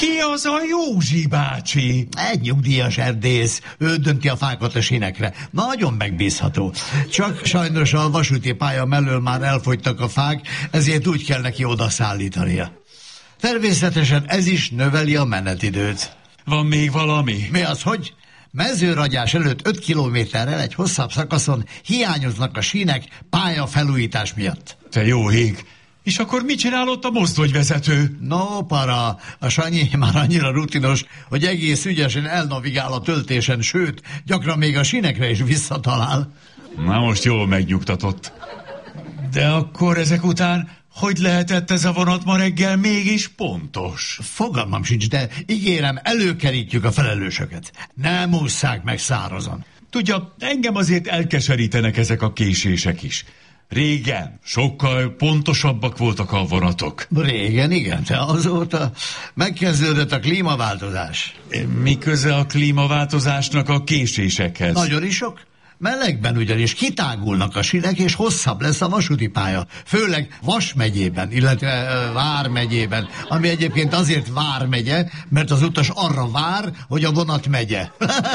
Ki az a Józsi bácsi? Egy nyugdíjas erdész, ő dönti a fákat a sínekre. Nagyon megbízható. Csak sajnos a vasúti pálya mellől már elfogytak a fák, ezért úgy kell neki odaszállítania. Természetesen ez is növeli a menetidőt. Van még valami? Mi az, hogy? Mezőragyás előtt 5 kilométerrel egy hosszabb szakaszon hiányoznak a sínek pályafelújítás miatt. Te jó ég! És akkor mit csinál ott a mozdonyvezető? No, para, a Sanyi már annyira rutinos, hogy egész ügyesen elnavigál a töltésen, sőt, gyakran még a sínekre is visszatalál. Na most jól megnyugtatott. De akkor ezek után hogy lehetett ez a vonat ma reggel mégis pontos? Fogalmam sincs, de ígérem, előkerítjük a felelősöket. Nem ússzák meg szárazon. Tudja, engem azért elkeserítenek ezek a késések is. Régen sokkal pontosabbak voltak a vonatok. Régen, igen, de azóta megkezdődött a klímaváltozás. Mi köze a klímaváltozásnak a késésekhez? Nagyon is sok. Melegben ugyanis kitágulnak a sínek, és hosszabb lesz a vasúti pálya. Főleg Vas megyében, illetve Vármegyében, ami egyébként azért Vármegye, mert az utas arra vár, hogy a vonat megye.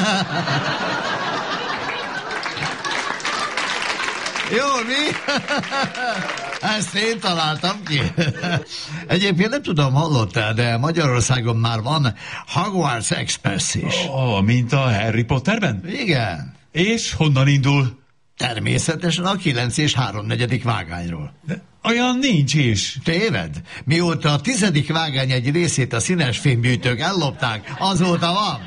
Jó, mi? Ezt én találtam ki. Egyébként nem tudom, hallottál, de Magyarországon már van Hogwarts Express is. Mint a Harry Potterben? Igen. És honnan indul? Természetesen a 9 és 3/4 vágányról. De olyan nincs is. Téved? Mióta a 10. vágány egy részét a színes fémgyűjtők ellopták, azóta van.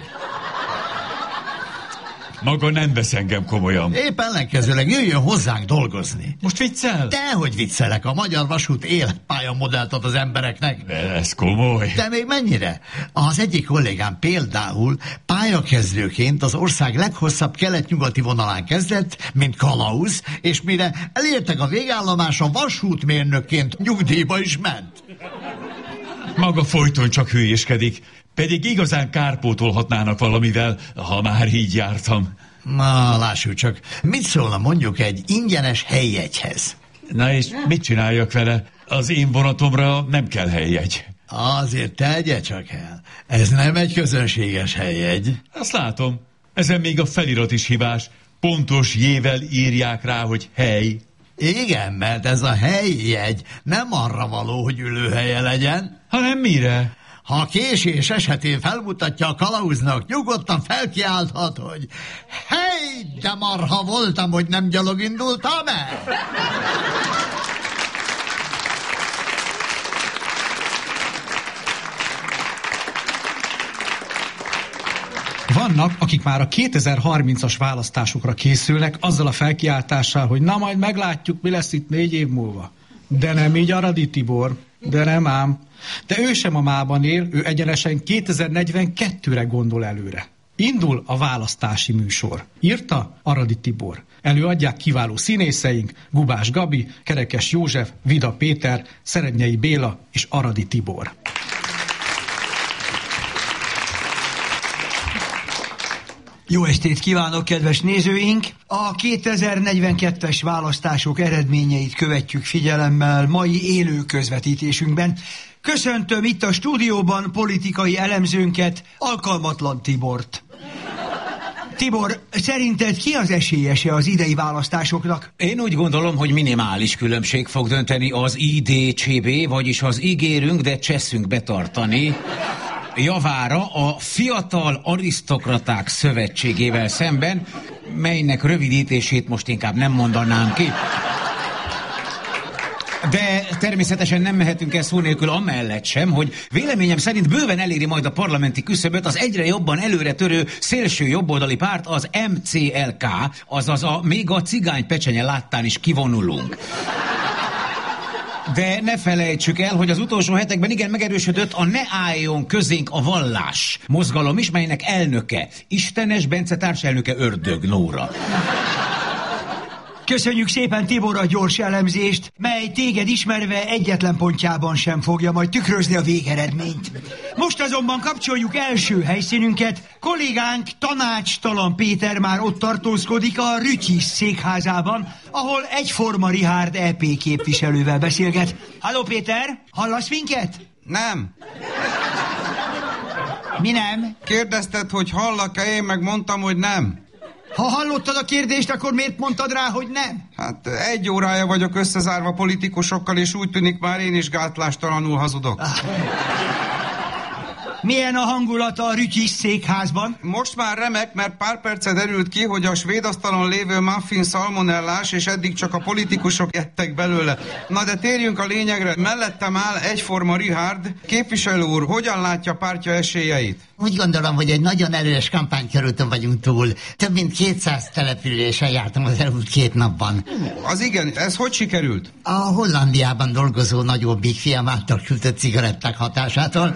Maga nem vesz engem komolyan. Épp ellenkezőleg jöjjön hozzánk dolgozni. Most viccel? Dehogy viccelek, a Magyar Vasút életpályamodellt ad az embereknek. De ez komoly. De még mennyire? Az egyik kollégám például pályakezdőként az ország leghosszabb kelet-nyugati vonalán kezdett, mint kalauz, és mire elértek a végállomáson, vasútmérnökként nyugdíjba is ment. Maga folyton csak hülyéskedik. Pedig igazán kárpótolhatnának valamivel, ha már így jártam. Na, lássuk csak, mit szólna mondjuk egy ingyenes helyjegyhez? Na és mit csináljak vele? Az én vonatomra nem kell helyjegy. Azért tegye csak el. Ez nem egy közönséges helyjegy. Azt látom. Ezen még a felirat is hibás. Pontos jével írják rá, hogy hely. Igen, mert ez a helyjegy nem arra való, hogy ülőhelye legyen. Hanem mire? Ha a késés esetén felmutatja a kalauznak, nyugodtan felkiálthat, hogy hely, de marha voltam, hogy nem gyalog indultam el. Vannak, akik már a 2030-as választásokra készülnek azzal a felkiáltással, hogy na majd meglátjuk, mi lesz itt 4 év múlva. De nem így Aradi Tibor, de nem ám. De ő sem a mában él, ő egyenesen 2042-re gondol előre. Indul a választási műsor. Írta Aradi Tibor. Előadják kiváló színészeink, Gubás Gabi, Kerekes József, Vida Péter, Szerednyei Béla és Aradi Tibor. Jó estét kívánok, kedves nézőink! A 2042-es választások eredményeit követjük figyelemmel mai élő közvetítésünkben. Köszöntöm itt a stúdióban politikai elemzőnket, Alkalmatlan Tibort. Tibor, szerinted ki az esélyese az idei választásoknak? Én úgy gondolom, hogy minimális különbség fog dönteni az IDCB, vagyis az ígérünk, de cseszünk betartani javára a Fiatal Arisztokraták Szövetségével szemben, melynek rövidítését most inkább nem mondanám ki. De természetesen nem mehetünk el szó nélkül amellett sem, hogy véleményem szerint bőven eléri majd a parlamenti küszöböt az egyre jobban előre törő szélső jobboldali párt, az MCLK, azaz még a cigány pecsenye láttán is kivonulunk. De ne felejtsük el, hogy az utolsó hetekben igen megerősödött a Ne álljon közénk a vallás mozgalom is, melynek elnöke, Istenes Bence társelnöke Ördög Nóra. Köszönjük szépen, Tibor, a gyors elemzést, mely téged ismerve egyetlen pontjában sem fogja majd tükrözni a végeredményt. Most azonban kapcsoljuk első helyszínünket. Kollégánk Tanácstalan Péter már ott tartózkodik a Rütyis székházában, ahol egyforma Richárd EP képviselővel beszélget. Halló Péter, hallasz minket? Nem. Mi nem? Kérdezted, hogy hallak-e, én meg mondtam, hogy nem. Ha hallottad a kérdést, akkor miért mondtad rá, hogy nem? Hát 1 órája vagyok összezárva politikusokkal, és úgy tűnik már én is gátlástalanul hazudok. Milyen a hangulata a Rütyis székházban? Most már remek, mert pár perce derült ki, hogy a svéd asztalon lévő muffin szalmonellás, és eddig csak a politikusok ettek belőle. Na de térjünk a lényegre. Mellettem áll egyforma Richard. Képviselő úr, hogyan látja pártja esélyeit? Úgy gondolom, hogy egy nagyon erős kampánykörúton vagyunk túl. Több mint 200 településen jártam az elmúlt 2 napban. Az igen, ez hogy sikerült? A Hollandiában dolgozó nagyobbik fiam által küldött cigaretták hatásától.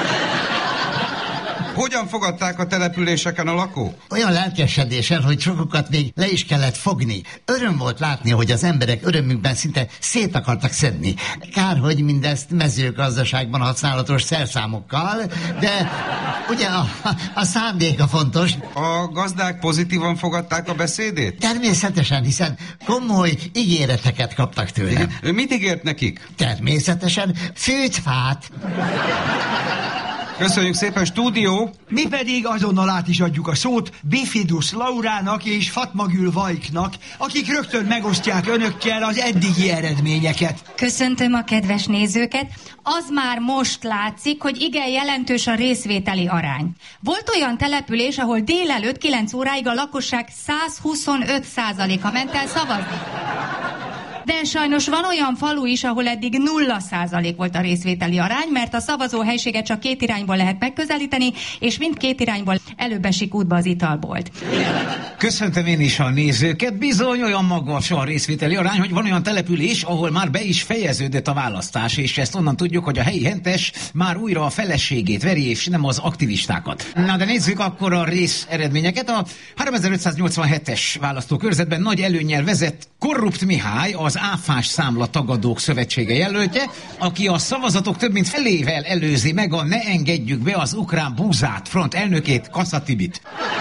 Hogyan fogadták a településeken a lakók? Olyan lelkesedéssel, hogy sokukat még le is kellett fogni. Öröm volt látni, hogy az emberek örömükben szinte szét akartak szedni. Kár, hogy mindezt mezőgazdaságban használatos szerszámokkal, de ugye a szándéka fontos. A gazdák pozitívan fogadták a beszédét? Természetesen, hiszen komoly ígéreteket kaptak tőle. Igen. Ő mit ígért nekik? Természetesen fűtfát. Köszönjük szépen, stúdió! Mi pedig azonnal át is adjuk a szót Bifidus Laurának és Fatmagül Vajknak, akik rögtön megosztják önökkel az eddigi eredményeket. Köszöntöm a kedves nézőket. Az már most látszik, hogy igen jelentős a részvételi arány. Volt olyan település, ahol délelőtt 9 óráig a lakosság 125%-a ment el szavazni. De sajnos van olyan falu is, ahol eddig 0% volt a részvételi arány, mert a szavazóhelységet csak 2 irányból lehet megközelíteni, és mindkét irányból előbb esik útba az italbolt. Köszöntöm én is a nézőket. Bizony olyan magas a részvételi arány, hogy van olyan település, ahol már be is fejeződött a választás, és ezt onnan tudjuk, hogy a helyi hentes már újra a feleségét veri, és nem az aktivistákat. Na de nézzük akkor a rész eredményeket. A 3587-es választókörzetben nagy előnnyel vezet Korrupt Mihály, az áfás számla tagadók szövetsége jelöltje, aki a szavazatok több mint felével előzi meg a Ne engedjük be az ukrán búzát front elnökét, Kassa Tibit.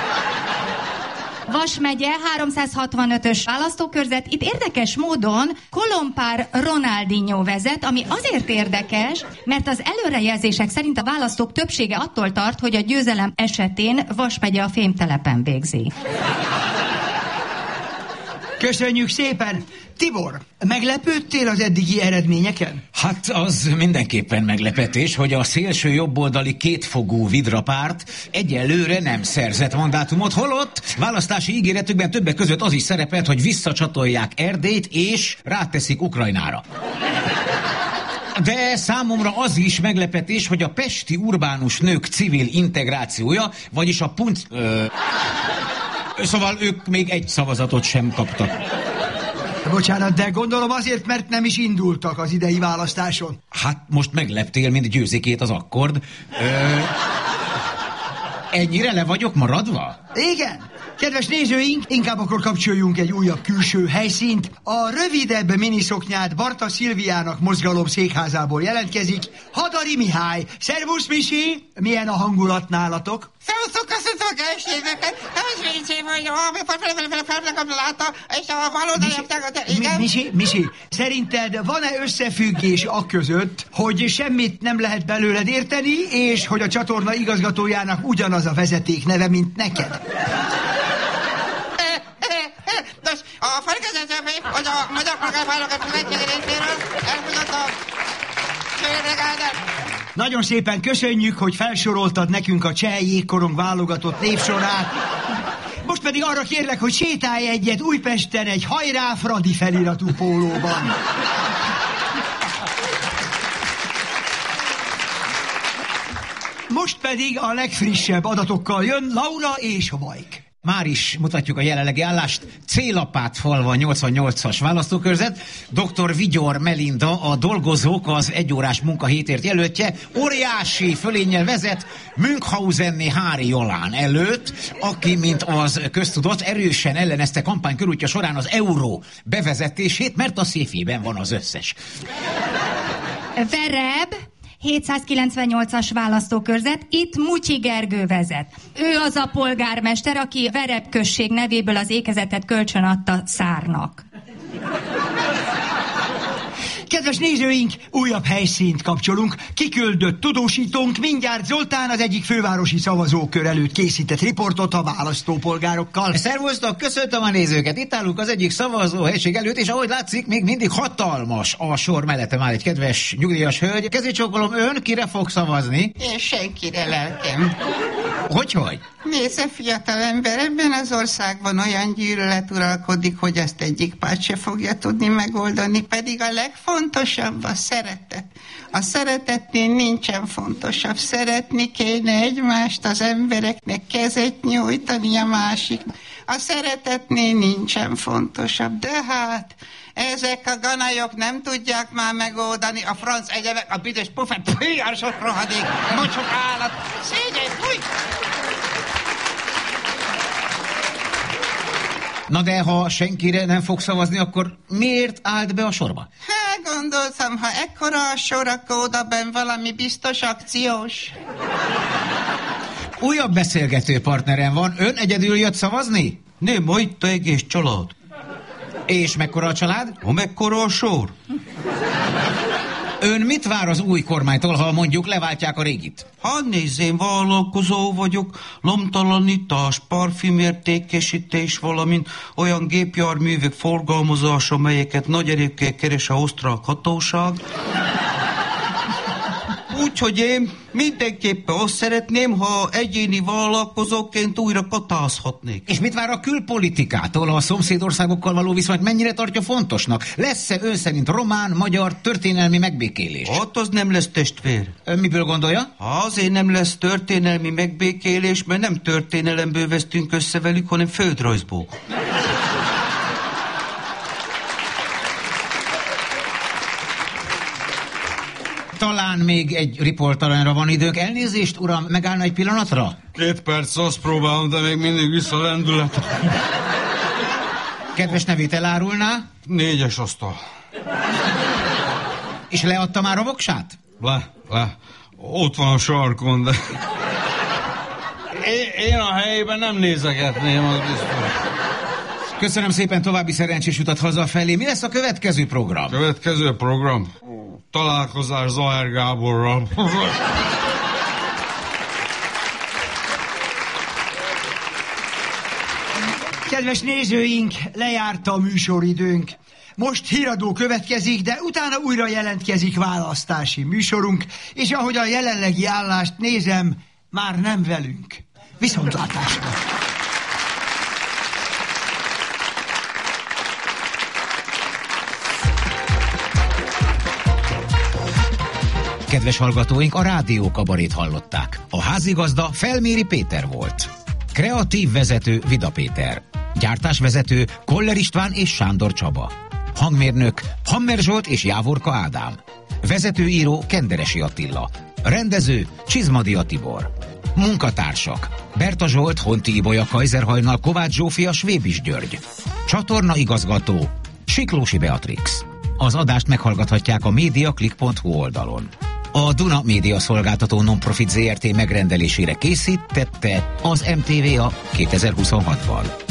Vas megye, 365-ös választókörzet. Itt érdekes módon Kolompár Ronaldinho vezet, ami azért érdekes, mert az előrejelzések szerint a választók többsége attól tart, hogy a győzelem esetén Vas megye a fémtelepen végzi. Köszönjük szépen! Tibor, meglepődtél az eddigi eredményeken? Hát az mindenképpen meglepetés, hogy a szélső jobboldali kétfogú Vidra párt egyelőre nem szerzett mandátumot, holott választási ígéretükben többek között az is szerepelt, hogy visszacsatolják Erdélyt és ráteszik Ukrajnára. De számomra az is meglepetés, hogy a pesti urbánus nők civil integrációja, vagyis a szóval ők még egy szavazatot sem kaptak. Bocsánat, de gondolom azért, mert nem is indultak az idei választáson. Hát most megleptél, mint Győzikét az akkord. Ennyire le vagyok maradva? Igen. Kedves nézőink, inkább akkor kapcsoljunk egy újabb külső helyszínt. A rövidebb miniszoknyát Barta Szilviának mozgalom székházából jelentkezik Hadari Mihály. Szervusz, Misi! Milyen a hangulat nálatok? Szervusztok, köszöntöm a kereségeket! Nem is récém, hogy amikor fellegem látta, és a valódi... Misi, szerinted van-e összefüggés aközött, hogy semmit nem lehet belőled érteni, és hogy a csatorna igazgatójának ugyanaz a vezeték neve, mint neked? Nos, a felkezdésem, hogy a Magyar Polgárválogat Szövetsége részéről elmondott a Nagyon szépen köszönjük, hogy felsoroltad nekünk a Cseh jégkorong válogatott névsorát. Most pedig arra kérlek, hogy sétálj egyet Újpesten egy Hajrá Fradi feliratú pólóban. Most pedig a legfrissebb adatokkal jön Laura és Vajk. Már is mutatjuk a jelenlegi állást. Célapátfalva 88-as választókörzet. Dr. Vigyor Melinda, a dolgozók az egyórás munkahétért jelöltje, óriási fölénnyel vezet Münchhausenné Hári Jolán előtt, aki, mint az köztudott, erősen ellenezte kampánykörútja során az euró bevezetését, mert a széfében van az összes. Verebb 798-as választókörzet, itt Mutyi Gergő vezet. Ő az a polgármester, aki Verebb község nevéből az ékezetet kölcsön adta Szárnak. Kedves nézőink, újabb helyszínt kapcsolunk. Kiküldött tudósítónk mindjárt Zoltán az egyik fővárosi szavazókör előtt készített riportot a választópolgárokkal. Szervusztok, köszöntöm a nézőket. Itt állunk az egyik szavazóhelység előtt, és ahogy látszik, még mindig hatalmas a sor. Mellettem áll egy kedves nyugdíjas hölgy. Kezét csókolom, ön kire fog szavazni? Én senkire, lelkem. Hogy? Nézze, fiatal ember, ebben az országban olyan gyűlölet uralkodik, hogy ezt egyik párt se fogja tudni megoldani, pedig a legfontosabb a szeretet. A szeretetnél nincsen fontosabb. Szeretni kéne egymást, az embereknek kezet nyújtani a másik. A szeretetnél nincsen fontosabb, de hát ezek a ganajok nem tudják már megoldani. A franc egyebek, a büdös pufet, a sok rohadék, mocsok állat, szégyen, fúj! Na de ha senkire nem fog szavazni, akkor miért állt be a sorba? Hát gondoltam, ha ekkora a sor, akkor odabenn valami biztos akciós. Újabb beszélgető partnerem van. Ön egyedül jött szavazni? Nem, ma itt a egész család. És mekkora a család? Mekkora a sor? Ön mit vár az új kormánytól, ha mondjuk leváltják a régit? Hát nézd, én vállalkozó vagyok, lomtalanítás, parfümértékesítés, valamint olyan gépjárművek forgalmazása, melyeket nagy erőkkel keres a osztrák hatóság. Úgyhogy én mindenképpen azt szeretném, ha egyéni vállalkozóként újra katázhatnék. És mit vár a külpolitikától? A szomszédországokkal való viszonyt mennyire tartja fontosnak? Lesz-e ön szerint román, magyar történelmi megbékélés? Hát az nem lesz, testvér. Ön miből gondolja? Azért nem lesz történelmi megbékélés, mert nem történelemből vesztünk össze velük, hanem földrajzból. Talán még egy riportalanyra van időnk. Elnézést, uram, megállna egy pillanatra? 2 perc, azt próbálom, de még mindig vissza lendület. Kedves nevét elárulná? 4-es asztal. És leadta már a voksát? Le. Ott van a sarkon, de... Én a helyében nem nézegetném, az biztos. Köszönöm szépen, további szerencsés utat hazafelé. Mi lesz a következő program? Következő program? Találkozás Zahár Gáborral. Kedves nézőink, lejárt a műsoridőnk. Most híradó következik, de utána újra jelentkezik választási műsorunk, és ahogy a jelenlegi állást nézem, már nem velünk. Viszontlátásra! Kedves hallgatóink, a Rádió Kabarét hallották. A házigazda Felméri Péter volt. Kreatív vezető Vida Péter. Gyártásvezető Koller István és Sándor Csaba. Hangmérnök Hammer Zsolt és Jávorka Ádám. Vezetőíró Kenderesi Attila. Rendező Csizmadia Tibor. Munkatársak Berta Zsolt, Honti Ibolya, Kajzerhajnal, Kovács Zsófia, Svébis György. Csatorna igazgató Siklósi Beatrix. Az adást meghallgathatják a mediaclick.hu oldalon. A Duna Média Szolgáltató Nonprofit Zrt. Megrendelésére készítette az MTVA 2026-ban.